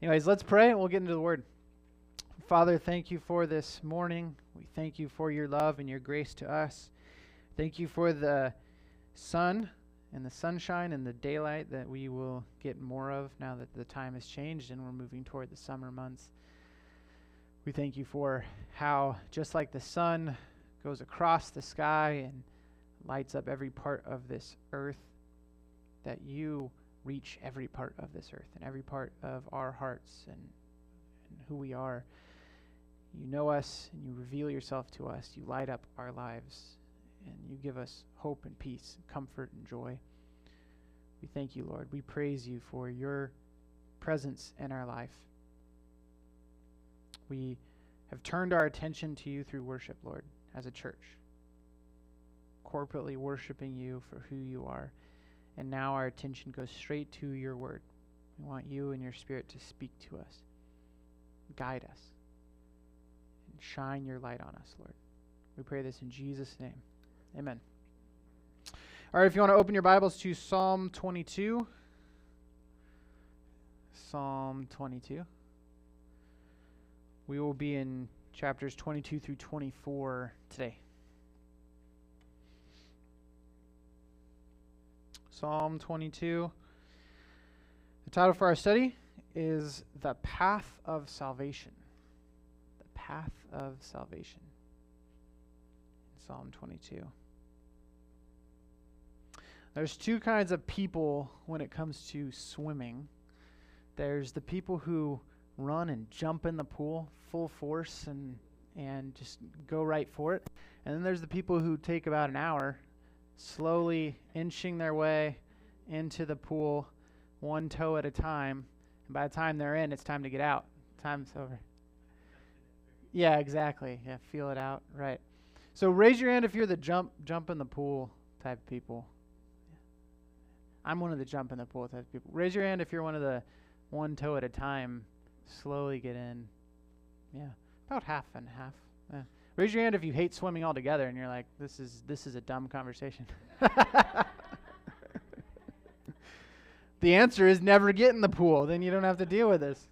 Anyways, let's pray and we'll get into the Word. Father, thank you for this morning. We thank you for your love and your grace to us. Thank you for the sun and the sunshine and the daylight that we will get more of now that the time has changed and we're moving toward the summer months. We thank you for how, just like the sun goes across the sky and lights up every part of this earth, that you reach every part of this earth and every part of our hearts and who we are. You know us and you reveal yourself to us. You light up our lives and you give us hope and peace, comfort and joy. We thank you, Lord. We praise you for your presence in our life. We have turned our attention to you through worship, Lord, as a church, corporately worshiping you for who you are. And now our attention goes straight to your word. We want you and your Spirit to speak to us, guide us, and shine your light on us, Lord. We pray this in Jesus' name. Amen. All right, if you want to open your Bibles to Psalm 22. Psalm 22. We will be in chapters 22 through 24 today. Psalm 22. The title for our study is The Path of Salvation. The Path of Salvation. Psalm 22. There's two kinds of people when it comes to swimming. There's the people who run and jump in the pool full force and just go right for it. And then there's the people who take about an hour slowly inching their way into the pool, one toe at a time. And by the time they're in, it's time to get out. Time's over. Yeah, exactly. Yeah, feel it out. Right. So raise your hand if you're the jump in the pool type of people. I'm one of the jump in the pool type of people. Raise your hand if you're one of the one toe at a time, slowly get in. Yeah, about half and half. Raise your hand if you hate swimming altogether and you're like, this is a dumb conversation. The answer is never get in the pool. Then you don't have to deal with this.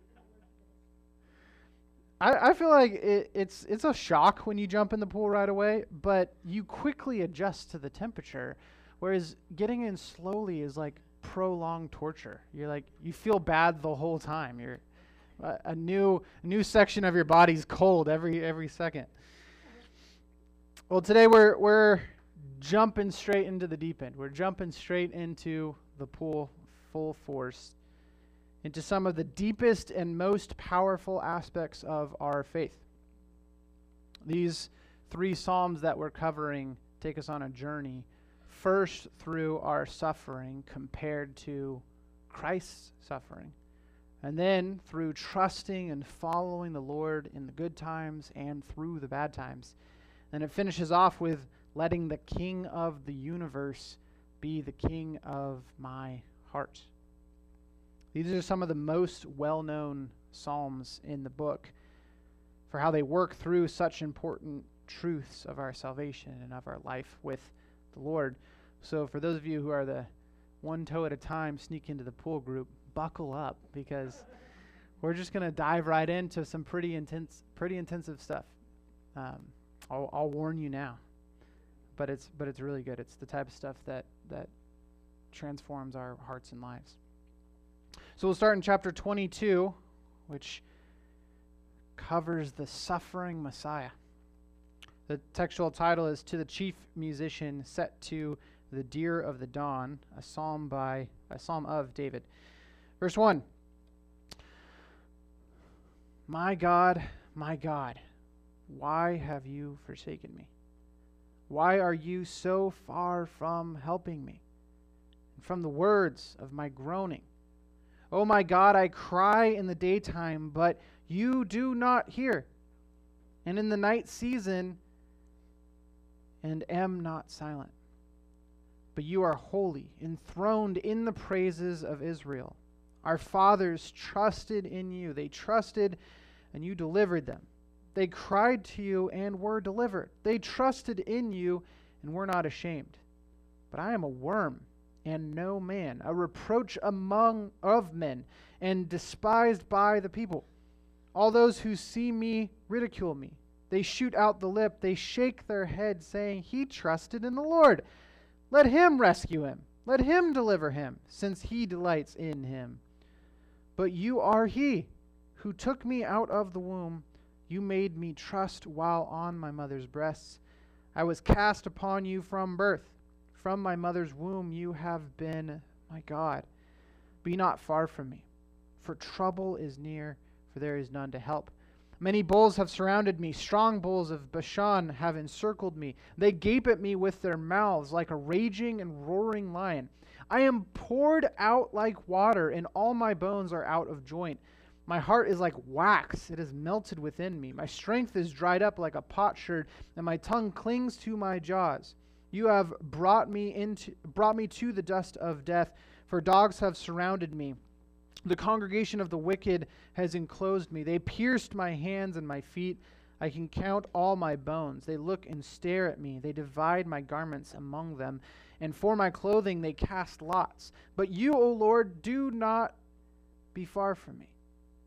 I feel like it's a shock when you jump in the pool right away, but you quickly adjust to the temperature, whereas getting in slowly is like prolonged torture. You feel bad the whole time. You're a new section of your body's cold every second. Well, today we're jumping straight into the deep end. We're jumping straight into the pool full force, into some of the deepest and most powerful aspects of our faith. These three Psalms that we're covering take us on a journey, first through our suffering compared to Christ's suffering, and then through trusting and following the Lord in the good times and through the bad times. And it finishes off with letting the King of the universe be the King of my heart. These are some of the most well-known Psalms in the book for how they work through such important truths of our salvation and of our life with the Lord. So for those of you who are the one toe at a time sneak into the pool group, buckle up, because we're just going to dive right into some pretty intensive stuff. I'll warn you now, but it's really good. It's the type of stuff that transforms our hearts and lives. So we'll start in chapter 22, which covers the suffering Messiah. The textual title is "To the Chief Musician, Set to the Deer of the Dawn," a psalm of David. Verse 1. My God, why have you forsaken me? Why are you so far from helping me, and from the words of my groaning? Oh my God, I cry in the daytime, but you do not hear, and in the night season, and am not silent. But you are holy, enthroned in the praises of Israel. Our fathers trusted in you. They trusted, and you delivered them. They cried to you and were delivered. They trusted in you and were not ashamed. But I am a worm and no man, a reproach among of men, and despised by the people. All those who see me ridicule me. They shoot out the lip, they shake their head, saying, He trusted in the Lord. Let him rescue him. Let him deliver him, since he delights in him. But you are he who took me out of the womb. You made me trust while on my mother's breasts. I was cast upon you from birth. From my mother's womb you have been my God. Be not far from me, for trouble is near, for there is none to help. Many bulls have surrounded me. Strong bulls of Bashan have encircled me. They gape at me with their mouths like a raging and roaring lion. I am poured out like water, and all my bones are out of joint. My heart is like wax. It is melted within me. My strength is dried up like a potsherd, and my tongue clings to my jaws. You have brought me to the dust of death, for dogs have surrounded me. The congregation of the wicked has enclosed me. They pierced my hands and my feet. I can count all my bones. They look and stare at me. They divide my garments among them, and for my clothing they cast lots. But you, O Lord, do not be far from me.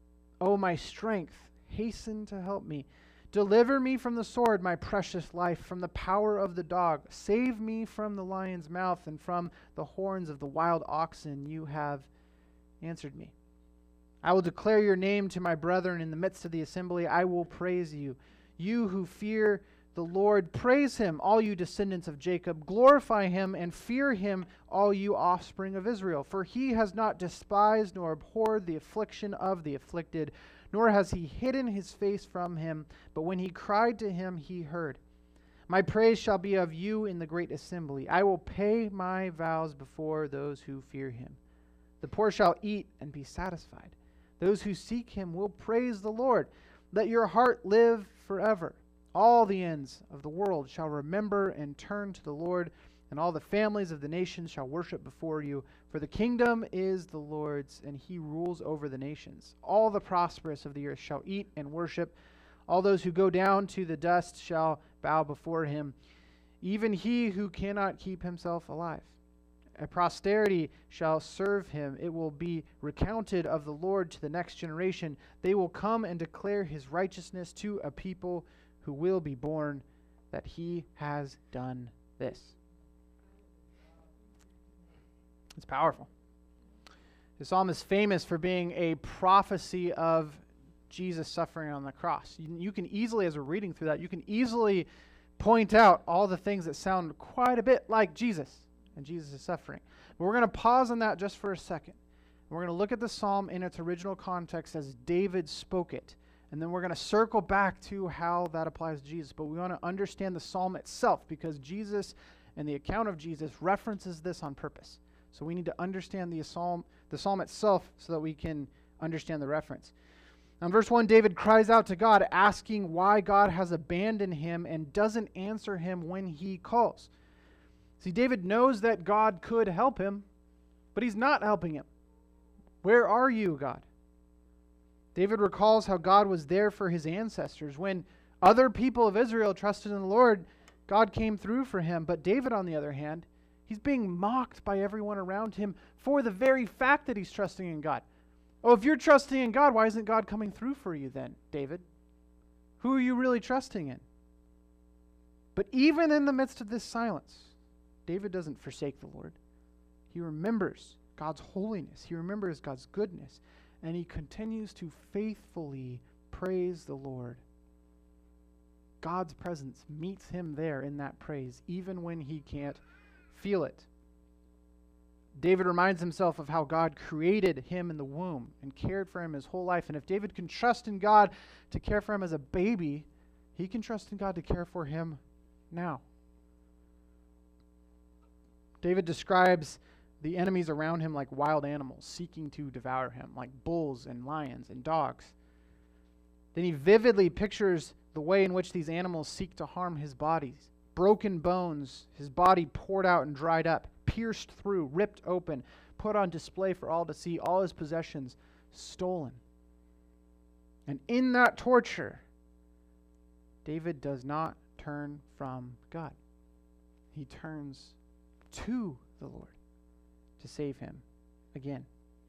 O my strength, hasten to help me. Deliver me from the sword, my precious life, from the power of the dog. Save me from the lion's mouth and from the horns of the wild oxen. You have answered me. I will declare your name to my brethren in the midst of the assembly. I will praise you. You who fear the Lord, praise him, all you descendants of Jacob. Glorify him and fear him, all you offspring of Israel. For he has not despised nor abhorred the affliction of the afflicted, nor has he hidden his face from him. But when he cried to him, he heard. My praise shall be of you in the great assembly. I will pay my vows before those who fear him. The poor shall eat and be satisfied. Those who seek him will praise the Lord. Let your heart live forever. All the ends of the world shall remember and turn to the Lord, and all the families of the nations shall worship before you. For the kingdom is the Lord's, and he rules over the nations. All the prosperous of the earth shall eat and worship. All those who go down to the dust shall bow before him, even he who cannot keep himself alive. A posterity shall serve him. It will be recounted of the Lord to the next generation. They will come and declare his righteousness to a people who will be born, that he has done this. It's powerful. The psalm is famous for being a prophecy of Jesus suffering on the cross. You can easily, as we're reading through that, you can easily point out all the things that sound quite a bit like Jesus and Jesus' suffering. But we're going to pause on that just for a second. We're going to look at the psalm in its original context as David spoke it. And then we're going to circle back to how that applies to Jesus. But we want to understand the psalm itself, because Jesus and the account of Jesus references this on purpose. So we need to understand the psalm itself so that we can understand the reference. Now, in verse 1, David cries out to God, asking why God has abandoned him and doesn't answer him when he calls. See, David knows that God could help him, but he's not helping him. Where are you, God? David recalls how God was there for his ancestors. When other people of Israel trusted in the Lord, God came through for him. But David, on the other hand, he's being mocked by everyone around him for the very fact that he's trusting in God. Oh, if you're trusting in God, why isn't God coming through for you then, David? Who are you really trusting in? But even in the midst of this silence, David doesn't forsake the Lord. He remembers God's holiness. He remembers God's goodness. And he continues to faithfully praise the Lord. God's presence meets him there in that praise, even when he can't feel it. David reminds himself of how God created him in the womb and cared for him his whole life. And if David can trust in God to care for him as a baby, he can trust in God to care for him now. David describes the enemies around him like wild animals seeking to devour him, like bulls and lions and dogs. Then he vividly pictures the way in which these animals seek to harm his body. Broken bones, his body poured out and dried up, pierced through, ripped open, put on display for all to see, all his possessions stolen. And in that torture, David does not turn from God. He turns to the Lord. to save him again.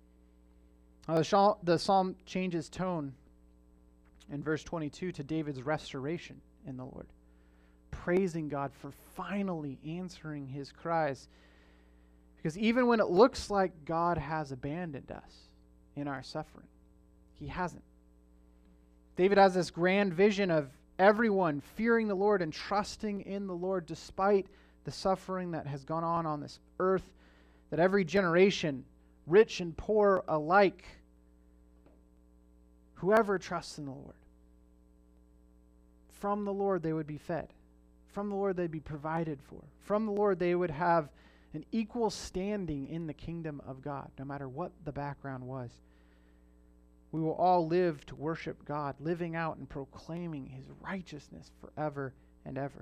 The psalm changes tone in verse 22 to David's restoration in the Lord, praising God for finally answering his cries. Because even when it looks like God has abandoned us in our suffering, he hasn't. David has this grand vision of everyone fearing the Lord and trusting in the Lord despite the suffering that has gone on this earth, that every generation, rich and poor alike, whoever trusts in the Lord, from the Lord they would be fed. From the Lord they'd be provided for. From the Lord they would have an equal standing in the kingdom of God, no matter what the background was. We will all live to worship God, living out and proclaiming his righteousness forever and ever.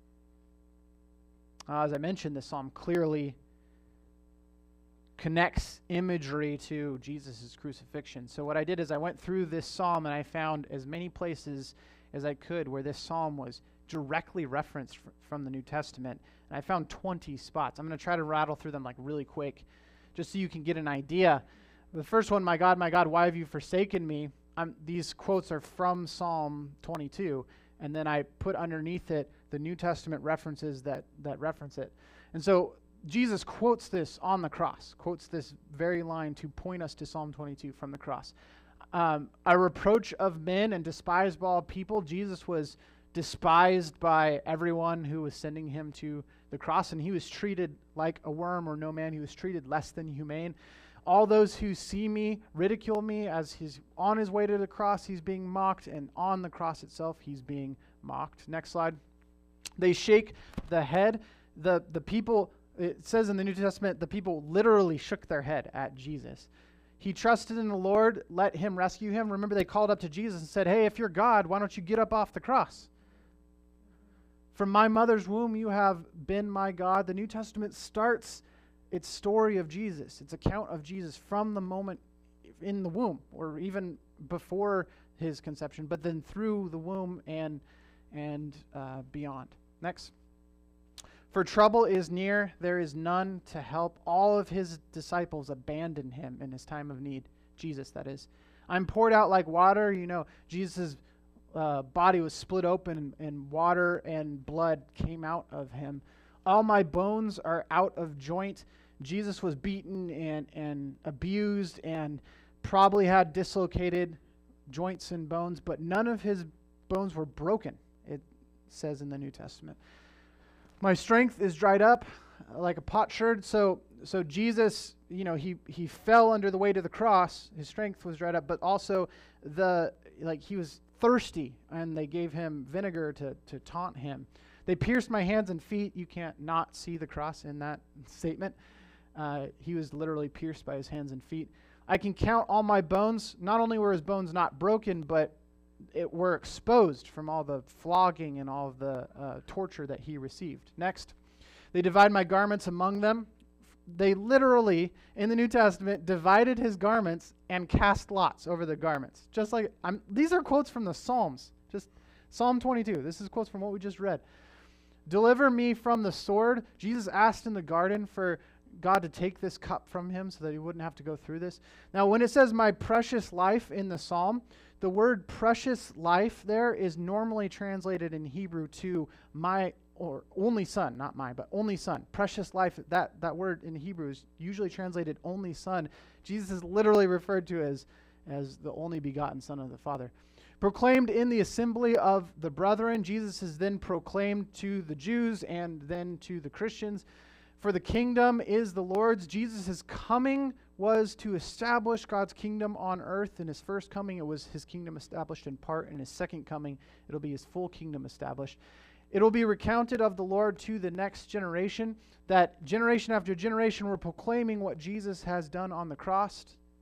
As I mentioned, this psalm clearly connects imagery to Jesus' crucifixion. So what I did is I went through this psalm and I found as many places as I could where this psalm was directly referenced from the New Testament. And I found 20 spots. I'm going to try to rattle through them like really quick just so you can get an idea. The first one, my God, why have you forsaken me? These quotes are from Psalm 22, and then I put underneath it the New Testament references that reference it. And so Jesus quotes this on the cross, quotes this very line to point us to Psalm 22 from the cross. A reproach of men and despised by all people. Jesus was despised by everyone who was sending him to the cross, and he was treated like a worm or no man. He was treated less than humane. All those who see me ridicule me. As he's on his way to the cross, he's being mocked, and on the cross itself, he's being mocked. Next slide. They shake the head. The people, it says in the New Testament, the people literally shook their head at Jesus. He trusted in the Lord, let him rescue him. Remember, they called up to Jesus and said, hey, if you're God, why don't you get up off the cross? From my mother's womb, you have been my God. The New Testament starts its story of Jesus, its account of Jesus from the moment in the womb, or even before his conception, but then through the womb and beyond. Next. For trouble is near, there is none to help. All of his disciples abandon him in his time of need. Jesus, that is. I'm poured out like water. You know, Jesus' body was split open and water and blood came out of him. All my bones are out of joint. Jesus was beaten and abused and probably had dislocated joints and bones, but none of his bones were broken, it says in the New Testament. My strength is dried up like a potsherd. So Jesus, you know, he fell under the weight of the cross. His strength was dried up, but also he was thirsty, and they gave him vinegar to taunt him. They pierced my hands and feet. You can't not see the cross in that statement. He was literally pierced by his hands and feet. I can count all my bones. Not only were his bones not broken, but were exposed from all the flogging and all of the torture that he received. Next, they divide my garments among them. They literally, in the New Testament, divided his garments and cast lots over the garments. Just like, these are quotes from the Psalms. Just Psalm 22. This is quotes from what we just read. Deliver me from the sword. Jesus asked in the garden for God to take this cup from him so that he wouldn't have to go through this. Now, when it says my precious life in the Psalm, the word precious life there is normally translated in Hebrew to my, or only son, not my, but only son. Precious life, that word in Hebrew is usually translated only son. Jesus is literally referred to as the only begotten Son of the Father. Proclaimed in the assembly of the brethren, Jesus is then proclaimed to the Jews and then to the Christians. For the kingdom is the Lord's. Jesus' coming was to establish God's kingdom on earth. In his first coming, it was his kingdom established in part. In his second coming, it'll be his full kingdom established. It'll be recounted of the Lord to the next generation, that generation after generation we're proclaiming what Jesus has done on the cross.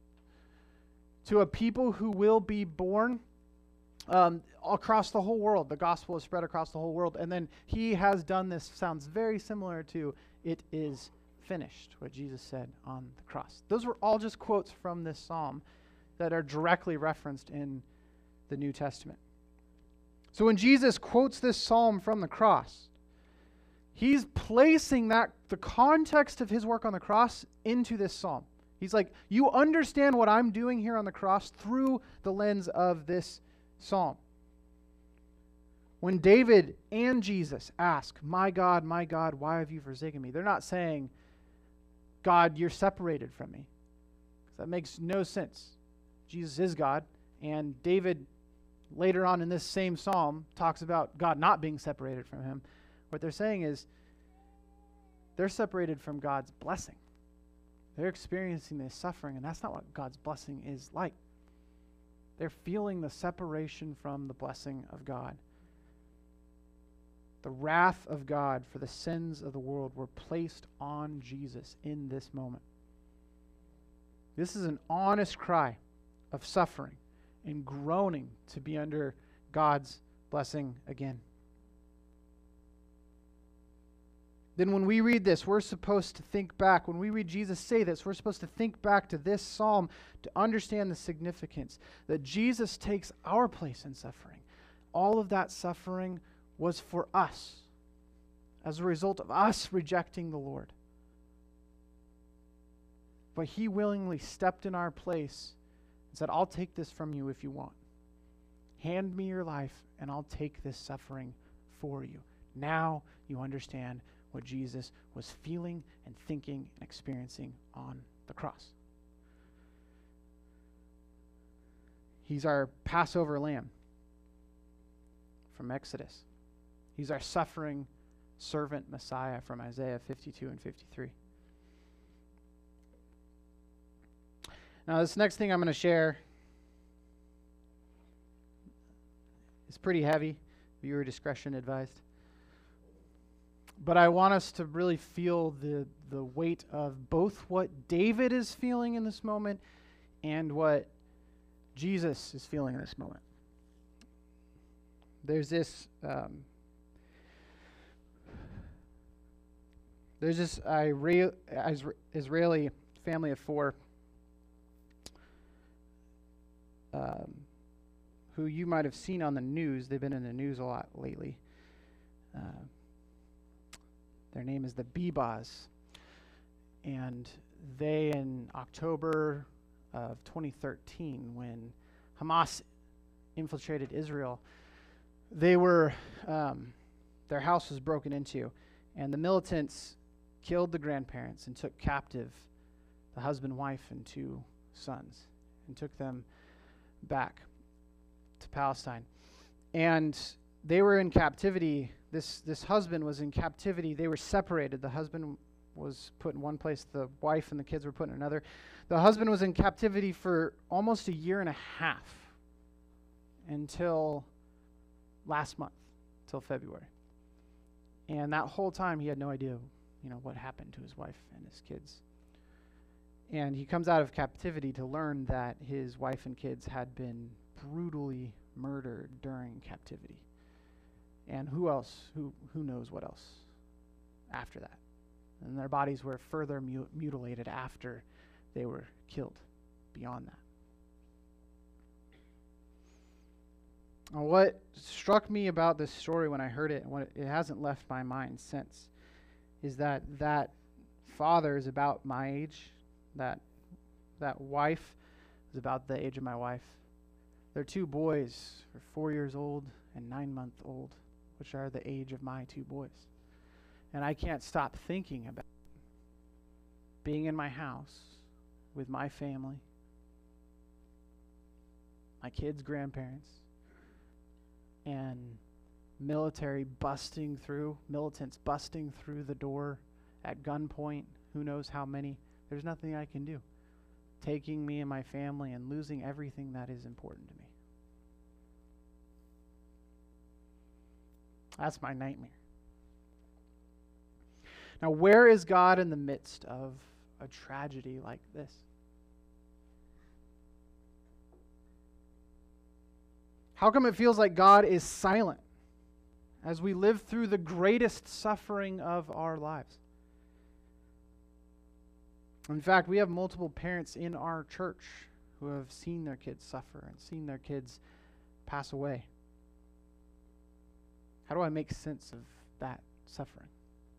To a people who will be born across the whole world. The gospel is spread across the whole world. And then he has done this, sounds very similar to it is finished, what Jesus said on the cross. Those were all just quotes from this psalm that are directly referenced in the New Testament. So when Jesus quotes this psalm from the cross, He's placing the context of his work on the cross into this psalm. He's like, you understand what I'm doing here on the cross through the lens of this psalm. When David and Jesus ask, my God, why have you forsaken me? They're not saying, God, you're separated from me. That makes no sense. Jesus is God, and David, later on in this same psalm, talks about God not being separated from him. What they're saying is, they're separated from God's blessing. They're experiencing this suffering, and that's not what God's blessing is like. They're feeling the separation from the blessing of God. The wrath of God for the sins of the world were placed on Jesus in this moment. This is an honest cry of suffering and groaning to be under God's blessing again. Then when we read this, we're supposed to think back. When we read Jesus say this, we're supposed to think back to this psalm to understand the significance that Jesus takes our place in suffering. All of that suffering was for us as a result of us rejecting the Lord. But he willingly stepped in our place and said, I'll take this from you if you want. Hand me your life and I'll take this suffering for you. Now you understand what Jesus was feeling and thinking and experiencing on the cross. He's our Passover lamb from Exodus. He's our suffering servant Messiah from Isaiah 52 and 53. Now, this next thing I'm going to share is pretty heavy. Viewer discretion advised. But I want us to really feel the weight of both what David is feeling in this moment and what Jesus is feeling in this moment. There's this Israeli family of four who you might have seen on the news. They've been in the news a lot lately. Their name is the Bibas. And they, in October of 2013, when Hamas infiltrated Israel, they were, their house was broken into, and the militants killed the grandparents and took captive the husband, wife, and 2 sons, and took them back to Palestine. And they were in captivity. This husband was in captivity. They were separated. The husband was put in one place. The wife and the kids were put in another. The husband was in captivity for almost 1.5 years until last month, till February. And that whole time he had no idea, what happened to his wife and his kids. And he comes out of captivity to learn that his wife and kids had been brutally murdered during captivity. And who else? Who knows what else after that? And their bodies were further mutilated after they were killed beyond that. Now, what struck me about this story when I heard it, and what it hasn't left my mind since, is that father is about my age. That wife is about the age of my wife. Their 2 boys are 4 years old and 9-month-old, which are the age of my 2 boys. And I can't stop thinking about being in my house with my family, my kids' grandparents, and militants busting through the door at gunpoint, who knows how many. There's nothing I can do. Taking me and my family and losing everything that is important to me. That's my nightmare. Now, where is God in the midst of a tragedy like this? How come it feels like God is silent as we live through the greatest suffering of our lives? In fact, we have multiple parents in our church who have seen their kids suffer and seen their kids pass away. How do I make sense of that suffering?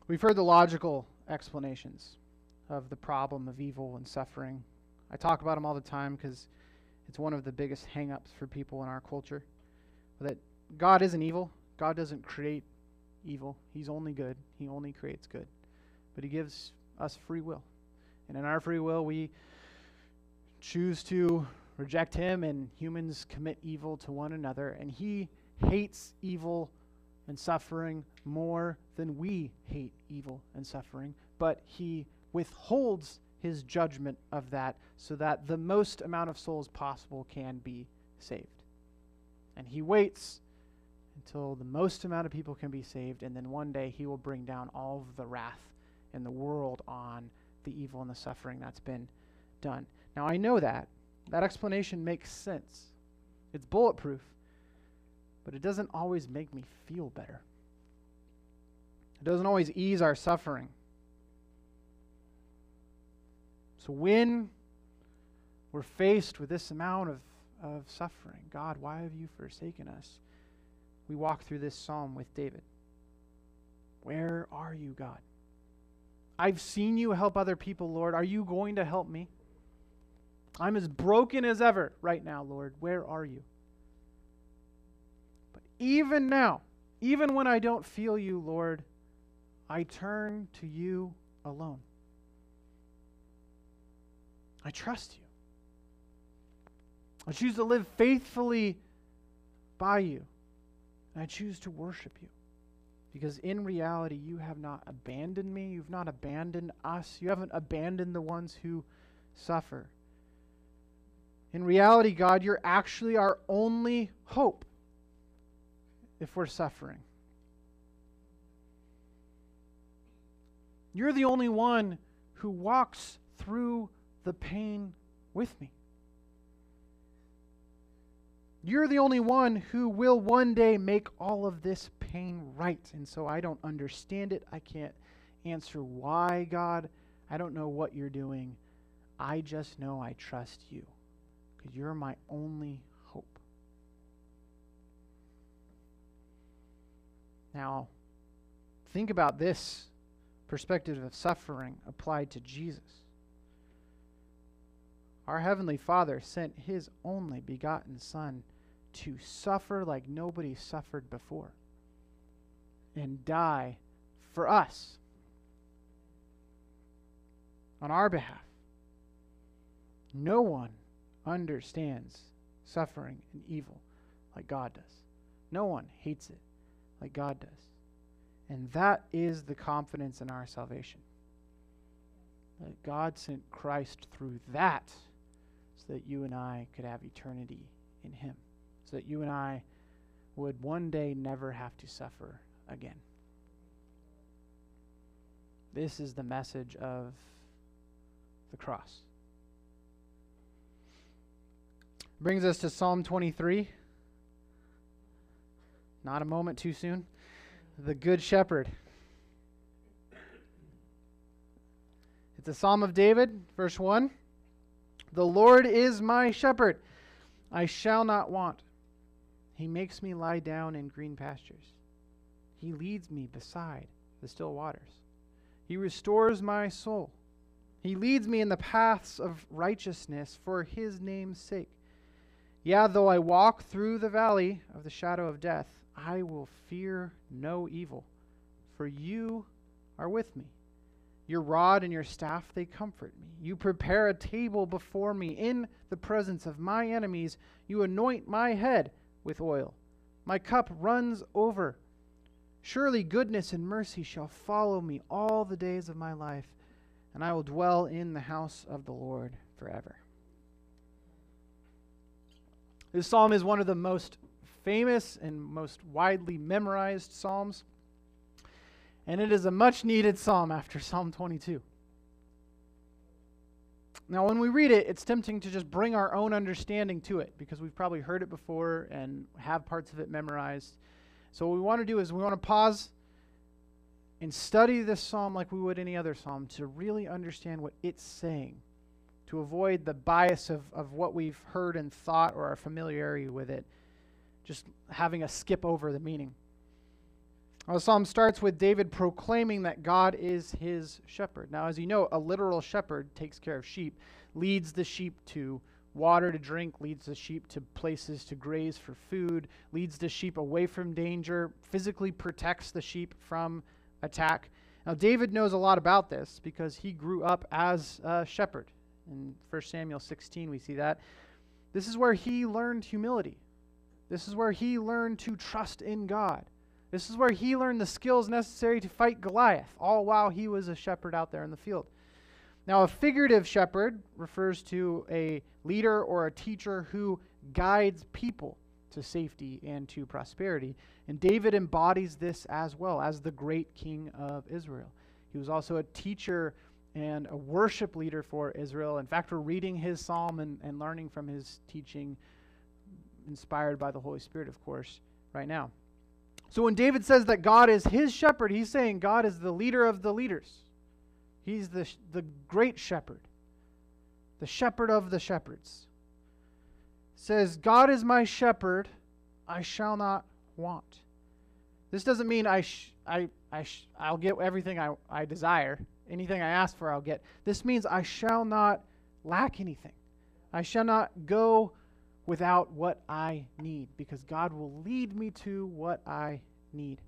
We've heard the logical explanations of the problem of evil and suffering. I talk about them all the time because it's one of the biggest hang-ups for people in our culture. That God isn't evil. God doesn't create evil. He's only good. He only creates good. But he gives us free will. And in our free will, we choose to reject him, and humans commit evil to one another. And he hates evil and suffering more than we hate evil and suffering. But he withholds his judgment of that so that the most amount of souls possible can be saved. And he waits until the most amount of people can be saved, and then one day he will bring down all of the wrath in the world on the evil and the suffering that's been done. Now, I know that explanation makes sense. It's bulletproof, but it doesn't always make me feel better. It doesn't always ease our suffering. So when we're faced with this amount of suffering, God, why have you forsaken us? We walk through this psalm with David. Where are you, God? I've seen you help other people, Lord. Are you going to help me? I'm as broken as ever right now, Lord. Where are you? But even now, even when I don't feel you, Lord, I turn to you alone. I trust you. I choose to live faithfully by you. And I choose to worship you. Because in reality, you have not abandoned me. You've not abandoned us. You haven't abandoned the ones who suffer. In reality, God, you're actually our only hope if we're suffering. You're the only one who walks through the pain with me. You're the only one who will one day make all of this pain right. And so I don't understand it. I can't answer why, God. I don't know what you're doing. I just know I trust you because you're my only hope. Now, think about this perspective of suffering applied to Jesus. Our Heavenly Father sent his only begotten Son to suffer like nobody suffered before and die for us on our behalf. No one understands suffering and evil like God does. No one hates it like God does. And that is the confidence in our salvation. That God sent Christ through that so that you and I could have eternity in him. So that you and I would one day never have to suffer again. This is the message of the cross. Brings us to Psalm 23. Not a moment too soon. The Good Shepherd. It's a Psalm of David, verse 1. The Lord is my shepherd. I shall not want. He makes me lie down in green pastures. He leads me beside the still waters. He restores my soul. He leads me in the paths of righteousness for his name's sake. Yeah, though I walk through the valley of the shadow of death, I will fear no evil, for you are with me. Your rod and your staff, they comfort me. You prepare a table before me in the presence of my enemies. You anoint my head with oil. My cup runs over. Surely goodness and mercy shall follow me all the days of my life, and I will dwell in the house of the Lord forever. This psalm is one of the most famous and most widely memorized psalms, and it is a much needed psalm after Psalm 22. Now, when we read it, it's tempting to just bring our own understanding to it because we've probably heard it before and have parts of it memorized. So what we want to do is we want to pause and study this psalm like we would any other psalm to really understand what it's saying, to avoid the bias of what we've heard and thought or our familiarity with it, just having us skip over the meaning. Well, the psalm starts with David proclaiming that God is his shepherd. Now, as you know, a literal shepherd takes care of sheep, leads the sheep to water to drink, leads the sheep to places to graze for food, leads the sheep away from danger, physically protects the sheep from attack. Now, David knows a lot about this because he grew up as a shepherd. In 1 Samuel 16, we see that. This is where he learned humility. This is where he learned to trust in God. This is where he learned the skills necessary to fight Goliath, all while he was a shepherd out there in the field. Now, a figurative shepherd refers to a leader or a teacher who guides people to safety and to prosperity. And David embodies this as well as the great king of Israel. He was also a teacher and a worship leader for Israel. In fact, we're reading his psalm and learning from his teaching, inspired by the Holy Spirit, of course, right now. So when David says that God is his shepherd, he's saying God is the leader of the leaders. He's the great shepherd, the shepherd of the shepherds. It says, God is my shepherd, I shall not want. This doesn't mean I'll get everything I desire. Anything I ask for, I'll get. This means I shall not lack anything. I shall not go without what I need, because God will lead me to what I need.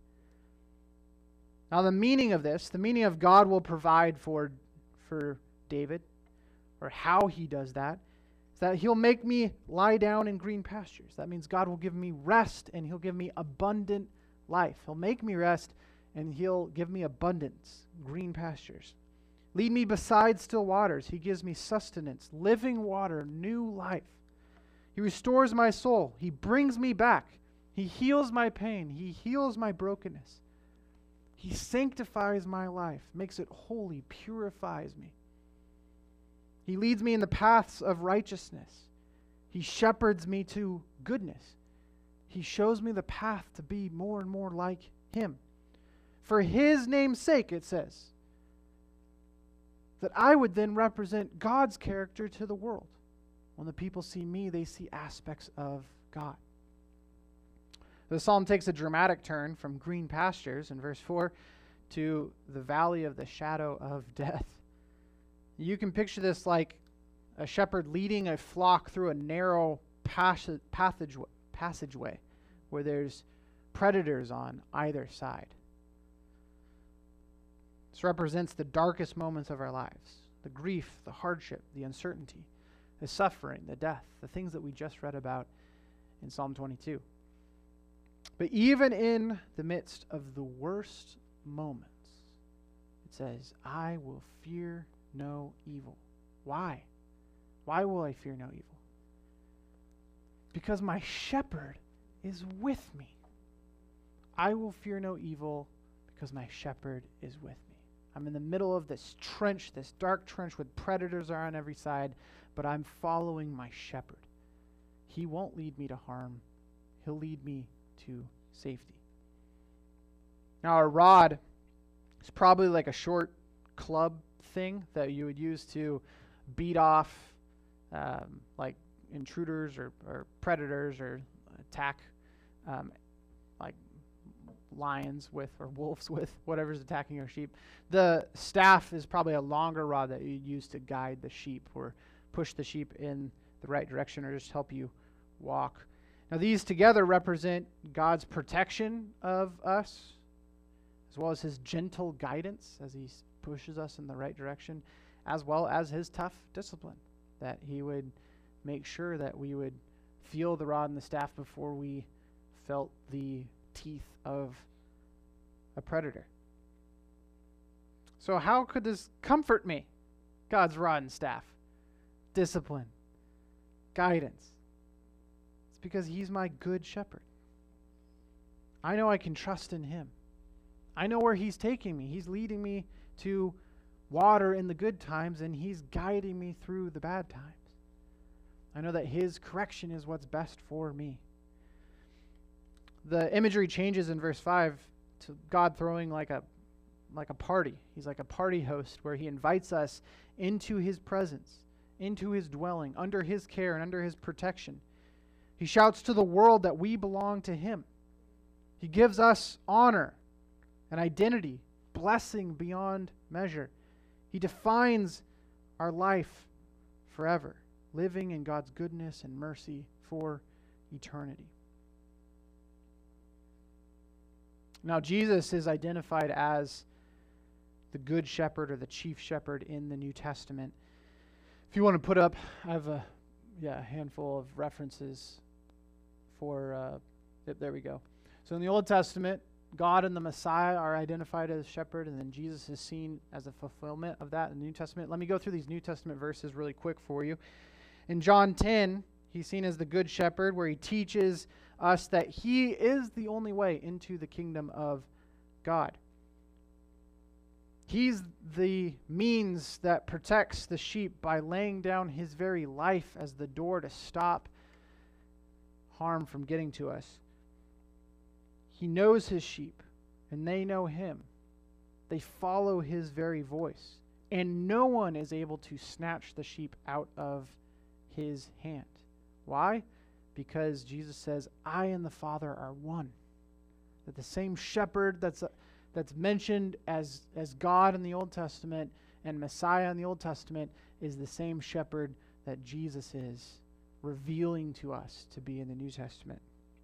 Now, the meaning of this, the meaning of God will provide for David, or how he does that, is that he'll make me lie down in green pastures. That means God will give me rest, and he'll give me abundant life. He'll make me rest, and he'll give me abundance, green pastures. Lead me beside still waters. He gives me sustenance, living water, new life. He restores my soul. He brings me back. He heals my pain. He heals my brokenness. He sanctifies my life, makes it holy, purifies me. He leads me in the paths of righteousness. He shepherds me to goodness. He shows me the path to be more and more like him. For his name's sake, it says, that I would then represent God's character to the world. When the people see me, they see aspects of God. The psalm takes a dramatic turn from green pastures in verse 4 to the valley of the shadow of death. You can picture this like a shepherd leading a flock through a narrow passageway where there's predators on either side. This represents the darkest moments of our lives, the grief, the hardship, the uncertainty, the suffering, the death, the things that we just read about in Psalm 22. But even in the midst of the worst moments, it says, I will fear no evil. Why? Why will I fear no evil? Because my shepherd is with me. I will fear no evil because my shepherd is with me. I'm in the middle of this trench, this dark trench with predators are on every side, but I'm following my shepherd. He won't lead me to harm. He'll lead me to safety. Now, a rod is probably like a short club thing that you would use to beat off like intruders or predators, or attack like lions with, or wolves with, whatever's attacking your sheep. The staff is probably a longer rod that you use to guide the sheep or push the sheep in the right direction, or just help you walk. Now, these together represent God's protection of us, as well as his gentle guidance as he pushes us in the right direction, as well as his tough discipline, that he would make sure that we would feel the rod and the staff before we felt the teeth of a predator. So how could this comfort me? God's rod and staff, discipline, guidance. It's because he's my good shepherd. I know I can trust in him. I know where he's taking me. He's leading me to water in the good times, and he's guiding me through the bad times. I know that his correction is what's best for me. The imagery changes in verse 5 to God throwing like a party. He's like a party host where he invites us into his presence, into his dwelling, under his care and under his protection. He shouts to the world that we belong to him. He gives us honor. an identity, blessing beyond measure. He defines our life forever, living in God's goodness and mercy for eternity. Now, Jesus is identified as the Good Shepherd or the Chief Shepherd in the New Testament. If you want to put up, I have a handful of references for, there we go. So in the Old Testament, God and the Messiah are identified as shepherd, and then Jesus is seen as a fulfillment of that in the New Testament. Let me go through these New Testament verses really quick for you. In John 10, he's seen as the Good Shepherd, where he teaches us that he is the only way into the kingdom of God. He's the means that protects the sheep by laying down his very life as the door to stop harm from getting to us. He knows his sheep, and they know him. They follow his very voice, and no one is able to snatch the sheep out of his hand. Why? Because Jesus says, I and the Father are one. That the same shepherd that's mentioned as God in the Old Testament and Messiah in the Old Testament is the same shepherd that Jesus is revealing to us to be in the New Testament.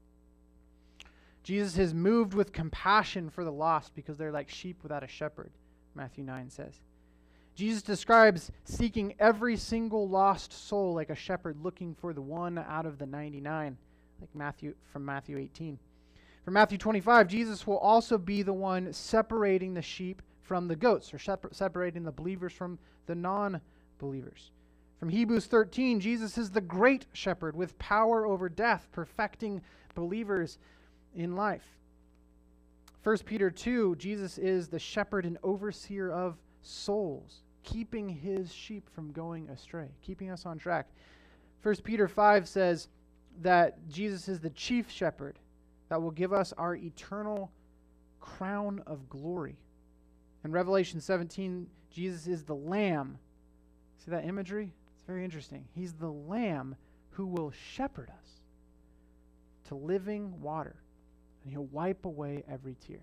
Jesus is moved with compassion for the lost because they're like sheep without a shepherd, Matthew 9 says. Jesus describes seeking every single lost soul like a shepherd looking for the one out of the 99, like from Matthew 18. From Matthew 25, Jesus will also be the one separating the sheep from the goats, or separating the believers from the non-believers. From Hebrews 13, Jesus is the great shepherd with power over death, perfecting believers in life. 1 Peter 2, Jesus is the shepherd and overseer of souls, keeping his sheep from going astray, keeping us on track. 1 Peter 5 says that Jesus is the chief shepherd that will give us our eternal crown of glory. In Revelation 17, Jesus is the Lamb. See that imagery? It's very interesting. He's the Lamb who will shepherd us to living water, and he'll wipe away every tear.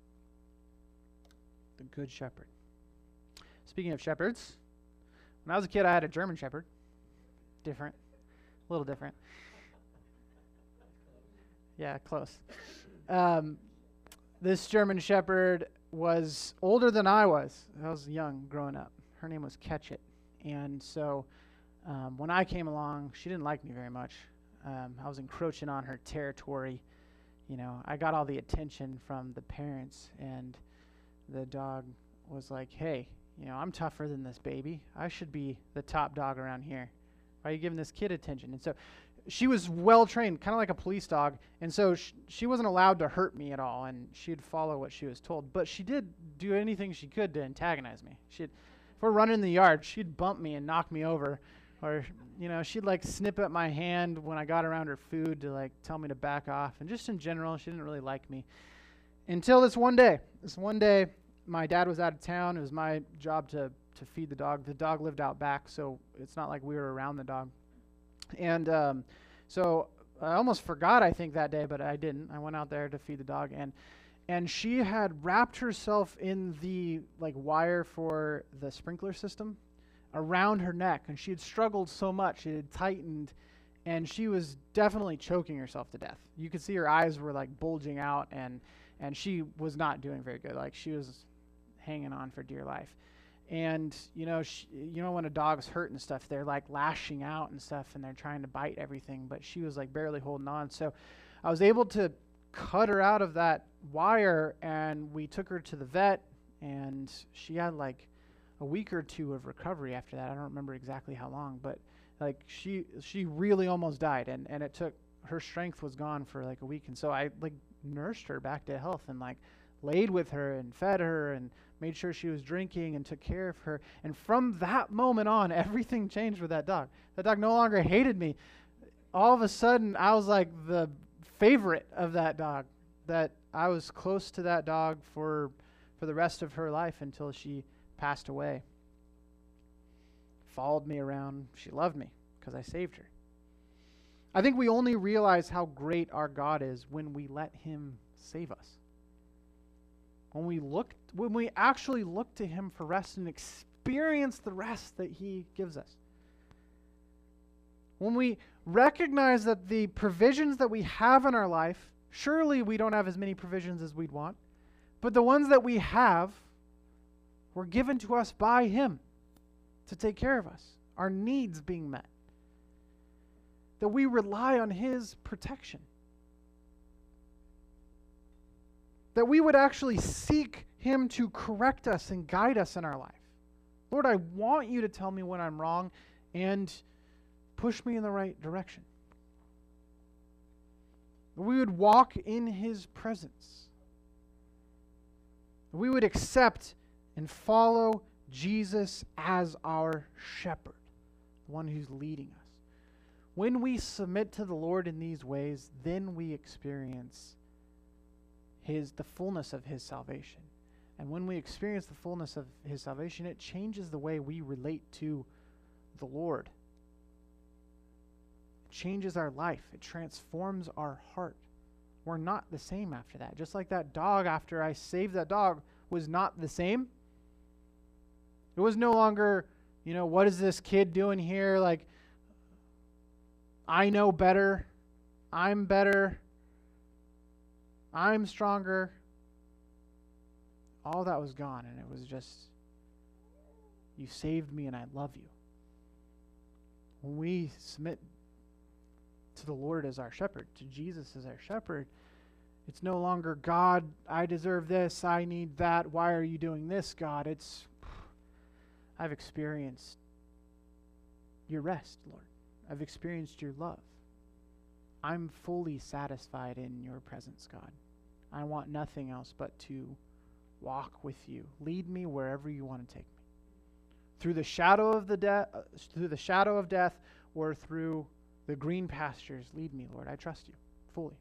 The Good Shepherd. Speaking of shepherds, when I was a kid, I had a German shepherd. Different. A little different. Yeah, close. This German shepherd was older than I was. I was young growing up. Her name was Ketchit. And so when I came along, she didn't like me very much. I was encroaching on her territory. You know, I got all the attention from the parents, and the dog was like, hey, you know, I'm tougher than this baby. I should be the top dog around here. Why are you giving this kid attention? And so she was well-trained, kind of like a police dog, and so she wasn't allowed to hurt me at all, and she'd follow what she was told. But she did do anything she could to antagonize me. If we're running in the yard, she'd bump me and knock me over. Or, you know, she'd like snip at my hand when I got around her food to like tell me to back off. And just in general, she didn't really like me. Until this one day. My dad was out of town. It was my job to feed the dog. The dog lived out back, so it's not like we were around the dog. And so I almost forgot, I think, that day, but I didn't. I went out there to feed the dog, and she had wrapped herself in the like wire for the sprinkler system around her neck, and she had struggled so much, it had tightened, and she was definitely choking herself to death. You could see her eyes were like bulging out, and she was not doing very good. Like, she was hanging on for dear life. And you know when a dog's hurt and stuff, they're like lashing out and stuff, and they're trying to bite everything, but she was like barely holding on. So I was able to cut her out of that wire, and we took her to the vet, and she had like a week or two of recovery after that. I don't remember exactly how long, but like she really almost died, and it took, her strength was gone for like a week. And so I like nursed her back to health, and like laid with her and fed her and made sure she was drinking and took care of her. And from that moment on, everything changed with that dog. That dog no longer hated me. All of a sudden, I was like the favorite of that dog, that I was close to that dog for the rest of her life until she passed away. Followed me around. She loved me because I saved her. I think we only realize how great our God is when we let him save us. when we actually look to him for rest and experience the rest that he gives us. When we recognize that the provisions that we have in our life, surely we don't have as many provisions as we'd want, but the ones that we have were given to us by him to take care of us, our needs being met. That we rely on his protection. That we would actually seek him to correct us and guide us in our life. Lord, I want you to tell me when I'm wrong and push me in the right direction. That we would walk in his presence. That we would accept and follow Jesus as our shepherd, the one who's leading us. When we submit to the Lord in these ways, then we experience the fullness of his salvation. And when we experience the fullness of his salvation, it changes the way we relate to the Lord. It changes our life. It transforms our heart. We're not the same after that. Just like that dog, after I saved that dog, was not the same. It was no longer, what is this kid doing here? Like, I know better. I'm better. I'm stronger. All that was gone, and it was just, you saved me and I love you. When we submit to the Lord as our shepherd, to Jesus as our shepherd, it's no longer, God, I deserve this, I need that, why are you doing this, God? It's, I've experienced your rest, Lord. I've experienced your love. I'm fully satisfied in your presence, God. I want nothing else but to walk with you. Lead me wherever you want to take me. Through the shadow of death, or through the green pastures, lead me, Lord. I trust you fully.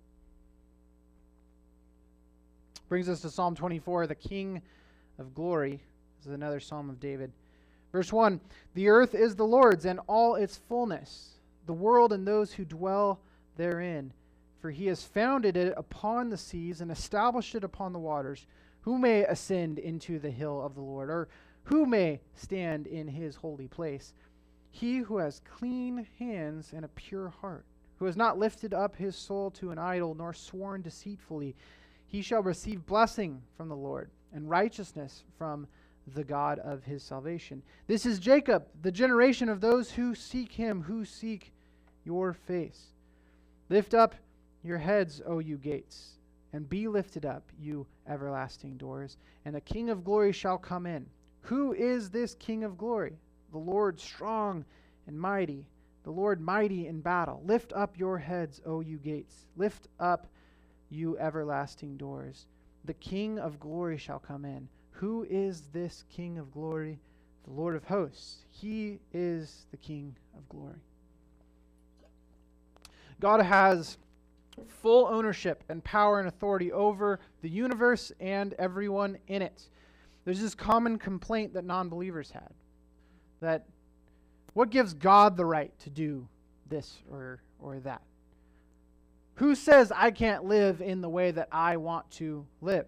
Brings us to Psalm 24, the King of Glory. This is another Psalm of David. Verse 1, the earth is the Lord's and all its fullness, the world and those who dwell therein. For he has founded it upon the seas and established it upon the waters. Who may ascend into the hill of the Lord, or who may stand in his holy place? He who has clean hands and a pure heart, who has not lifted up his soul to an idol, nor sworn deceitfully, he shall receive blessing from the Lord, and righteousness from the God of his salvation. This is Jacob, the generation of those who seek him, who seek your face. Lift up your heads, O you gates, and be lifted up, you everlasting doors, and the King of glory shall come in. Who is this King of glory? The Lord strong and mighty, the Lord mighty in battle. Lift up your heads, O you gates. Lift up, you everlasting doors. The King of glory shall come in. Who is this King of glory? The Lord of hosts. He is the King of glory. God has full ownership and power and authority over the universe and everyone in it. There's this common complaint that non-believers had, that what gives God the right to do this or that? Who says I can't live in the way that I want to live?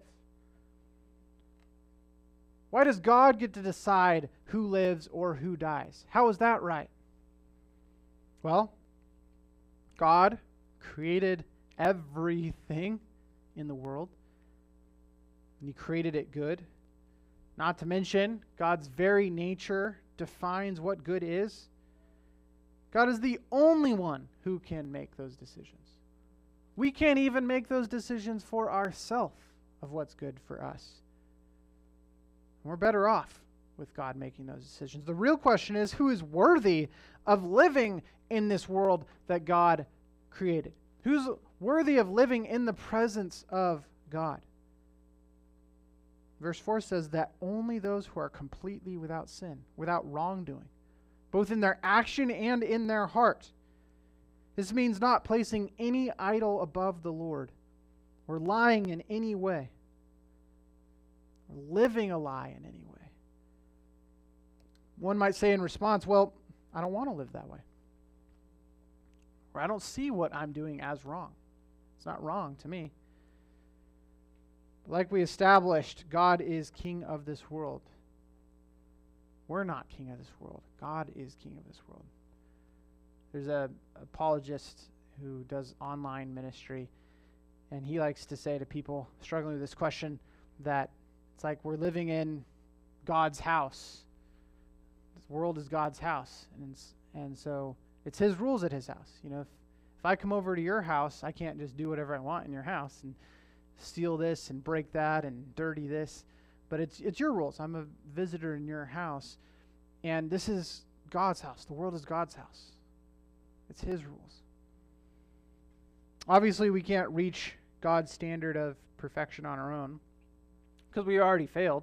Why does God get to decide who lives or who dies? How is that right? Well, God created everything in the world, and he created it good. Not to mention, God's very nature defines what good is. God is the only one who can make those decisions. We can't even make those decisions for ourselves of what's good for us. We're better off with God making those decisions. The real question is, who is worthy of living in this world that God created? Who's worthy of living in the presence of God? Verse 4 says that only those who are completely without sin, without wrongdoing, both in their action and in their heart. This means not placing any idol above the Lord, or lying in any way, or living a lie in any way. One might say in response, well, I don't want to live that way. Or I don't see what I'm doing as wrong. It's not wrong to me. Like we established, God is king of this world. We're not king of this world. God is king of this world. There's a apologist who does online ministry, and he likes to say to people struggling with this question that it's like we're living in God's house. This world is God's house, and so it's his rules at his house. You know, if I come over to your house, I can't just do whatever I want in your house and steal this and break that and dirty this. But it's your rules. I'm a visitor in your house, and this is God's house. The world is God's house. It's his rules. Obviously, we can't reach God's standard of perfection on our own because we already failed.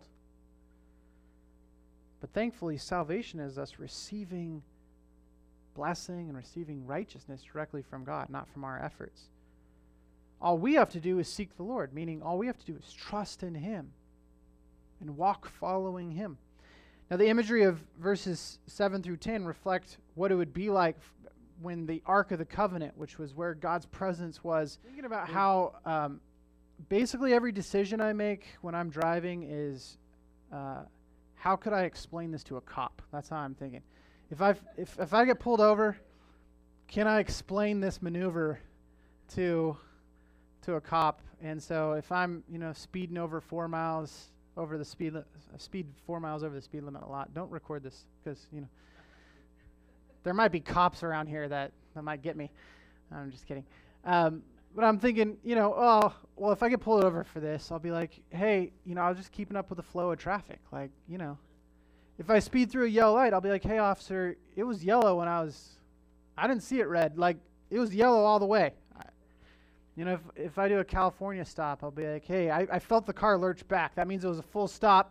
But thankfully, salvation is us receiving blessing and receiving righteousness directly from God, not from our efforts. All we have to do is seek the Lord, meaning all we have to do is trust in him and walk following him. Now, the imagery of verses 7 through 10 reflect what it would be like when the Ark of the Covenant, which was where God's presence was. Thinking about how basically every decision I make when I'm driving is how could I explain this to a cop? That's how I'm thinking. If I get pulled over, can I explain this maneuver to a cop? And so if I'm speeding over 4 miles over the speed 4 miles over the speed limit a lot, don't record this because there might be cops around here that might get me. I'm just kidding. But I'm thinking, oh, well, if I get pulled over for this, I'll be like, hey, I was just keeping up with the flow of traffic. Like, if I speed through a yellow light, I'll be like, hey, officer, it was yellow when I didn't see it red. Like, it was yellow all the way. If I do a California stop, I'll be like, hey, I felt the car lurch back. That means it was a full stop.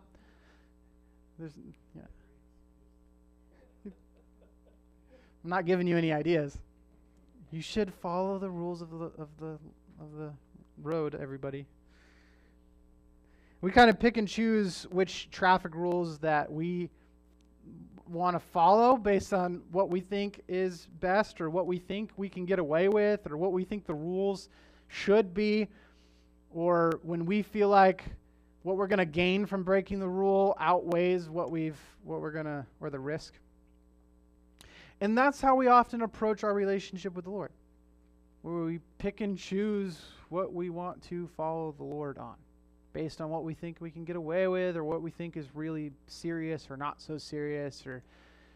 I'm not giving you any ideas. You should follow the rules of the road, everybody. We kind of pick and choose which traffic rules that we want to follow based on what we think is best or what we think we can get away with or what we think the rules should be, or when we feel like what we're going to gain from breaking the rule outweighs or the risk. And that's how we often approach our relationship with the Lord, where we pick and choose what we want to follow the Lord on, based on what we think we can get away with or what we think is really serious or not so serious. Or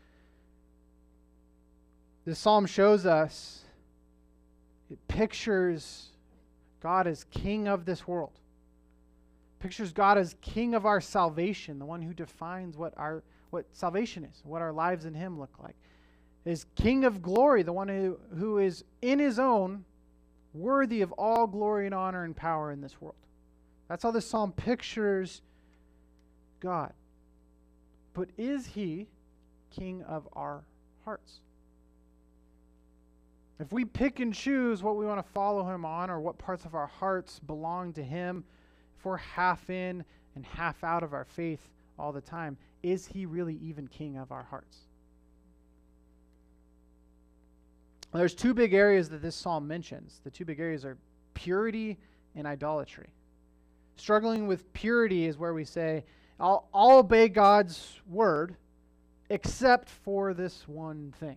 this psalm shows us, it pictures God as king of this world. Pictures God as king of our salvation, the one who defines what salvation is, what our lives in him look like. Is king of glory, the one who is in his own worthy of all glory and honor and power in this world. That's how this psalm pictures God. But is he king of our hearts? If we pick and choose what we want to follow him on or what parts of our hearts belong to him, if we're half in and half out of our faith all the time, is he really even king of our hearts? There's two big areas that this psalm mentions. The two big areas are purity and idolatry. Struggling with purity is where we say, I'll obey God's word except for this one thing.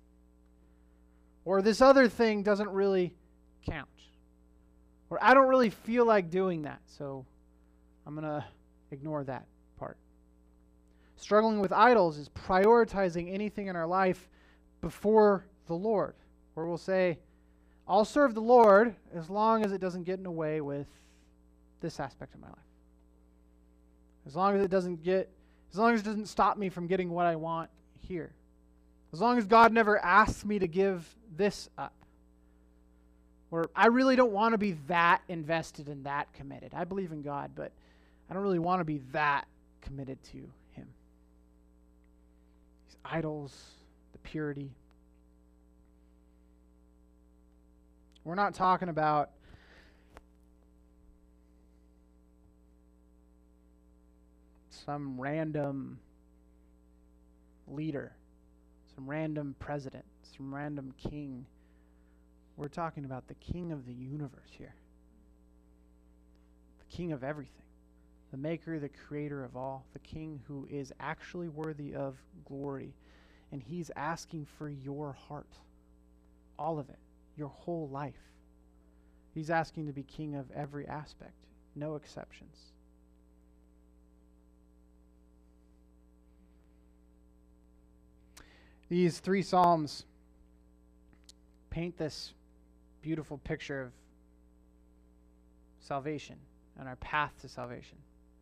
Or this other thing doesn't really count. Or I don't really feel like doing that, so I'm going to ignore that part. Struggling with idols is prioritizing anything in our life before the Lord, where we'll say, I'll serve the Lord as long as it doesn't get in the way with this aspect of my life. As long as it doesn't stop me from getting what I want here. As long as God never asks me to give this up. Or I really don't want to be that invested and that committed. I believe in God, but I don't really want to be that committed to him. These idols, the purity. We're not talking about some random leader, some random president, some random king. We're talking about the king of the universe here. The King of everything, the maker, the creator of all, the King who is actually worthy of glory. And he's asking for your heart, all of it, your whole life. He's asking to be king of every aspect, no exceptions. These 3 Psalms paint this beautiful picture of salvation and our path to salvation.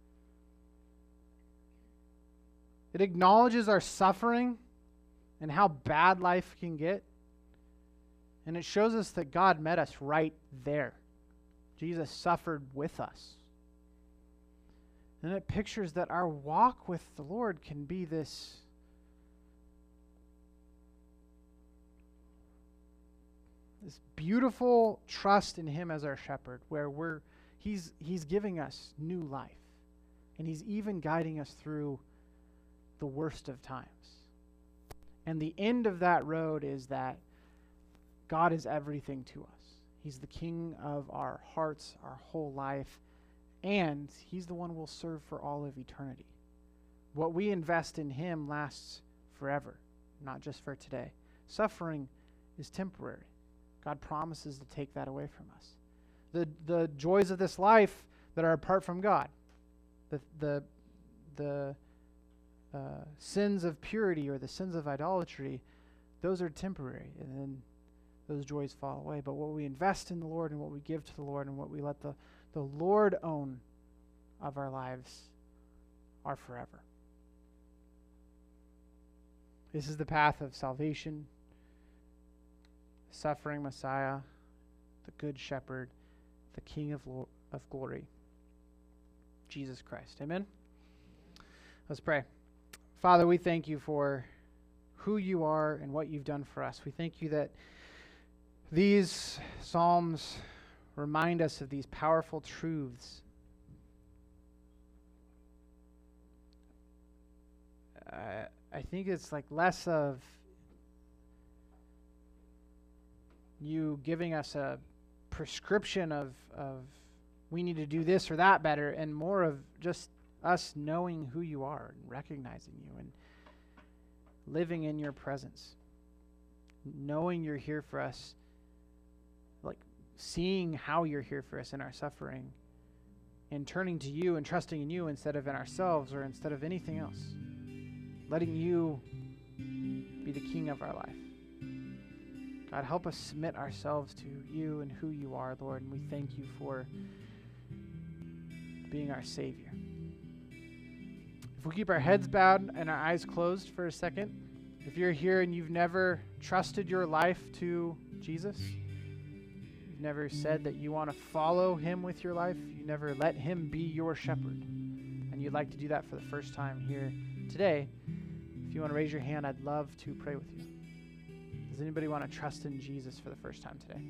It acknowledges our suffering and how bad life can get. And it shows us that God met us right there. Jesus suffered with us. And it pictures that our walk with the Lord can be this beautiful trust in him as our shepherd, where he's giving us new life. And he's even guiding us through the worst of times. And the end of that road is that God is everything to us. He's the king of our hearts, our whole life, and he's the one we'll serve for all of eternity. What we invest in him lasts forever, not just for today. Suffering is temporary. God promises to take that away from us. The joys of this life that are apart from God, the sins of purity or the sins of idolatry, those are temporary, and then those joys fall away. But what we invest in the Lord and what we give to the Lord and what we let the Lord own of our lives are forever. This is the path of salvation, suffering Messiah, the Good Shepherd, the King of glory, Jesus Christ. Amen? Let's pray. Father, we thank you for who you are and what you've done for us. We thank you that these Psalms remind us of these powerful truths. I think it's like less of you giving us a prescription of we need to do this or that better, and more of just us knowing who you are and recognizing you and living in your presence, knowing you're here for us, like seeing how you're here for us in our suffering, and turning to you and trusting in you instead of in ourselves or instead of anything else, letting you be the king of our life. God, help us submit ourselves to you and who you are, Lord, and we thank you for being our Savior. If we keep our heads bowed and our eyes closed for a second, if you're here and you've never trusted your life to Jesus, you've never said that you want to follow him with your life, you never let him be your shepherd, and you'd like to do that for the first time here today, if you want to raise your hand, I'd love to pray with you. Does anybody want to trust in Jesus for the first time today?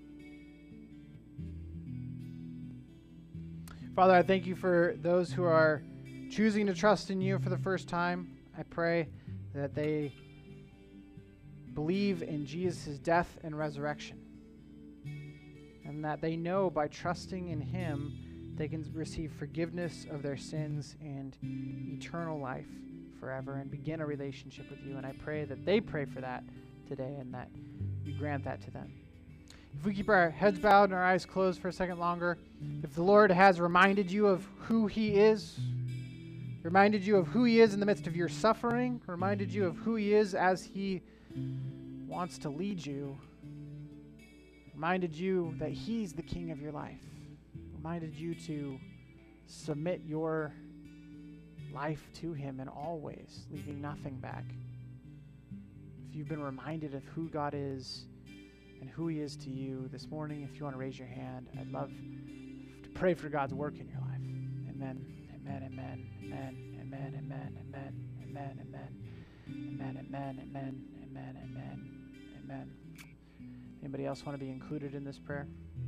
Father, I thank you for those who are choosing to trust in you for the first time. I pray that they believe in Jesus' death and resurrection, and that they know by trusting in him they can receive forgiveness of their sins and eternal life forever and begin a relationship with you. And I pray that they pray for that today and that you grant that to them. If we keep our heads bowed and our eyes closed for a second longer, if the Lord has reminded you of who he is, reminded you of who he is in the midst of your suffering, reminded you of who he is as he wants to lead you, reminded you that he's the king of your life, reminded you to submit your life to him in all ways, leaving nothing back. If you've been reminded of who God is and who he is to you this morning, if you want to raise your hand, I'd love to pray for God's work in your life. Amen. Amen. Amen. Amen. Amen. Amen. Amen. Amen. Amen. Amen. Amen. Amen. Amen. Amen. Amen. Anybody else want to be included in this prayer?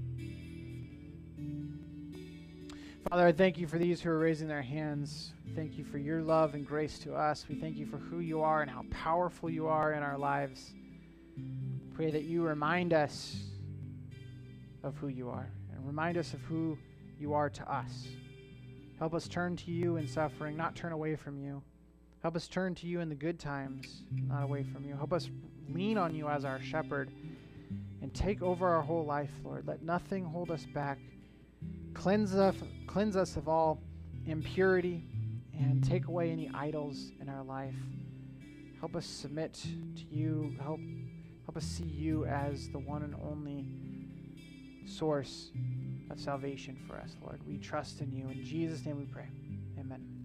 Father, I thank you for these who are raising their hands. Thank you for your love and grace to us. We thank you for who you are and how powerful you are in our lives. Pray that you remind us of who you are and remind us of who you are to us. Help us turn to you in suffering, not turn away from you. Help us turn to you in the good times, not away from you. Help us lean on you as our shepherd and take over our whole life, Lord. Let nothing hold us back. Cleanse us of all impurity and take away any idols in our life. Help us submit to you. Help us see you as the one and only source of salvation for us, Lord. We trust in you. In Jesus' name we pray. Amen.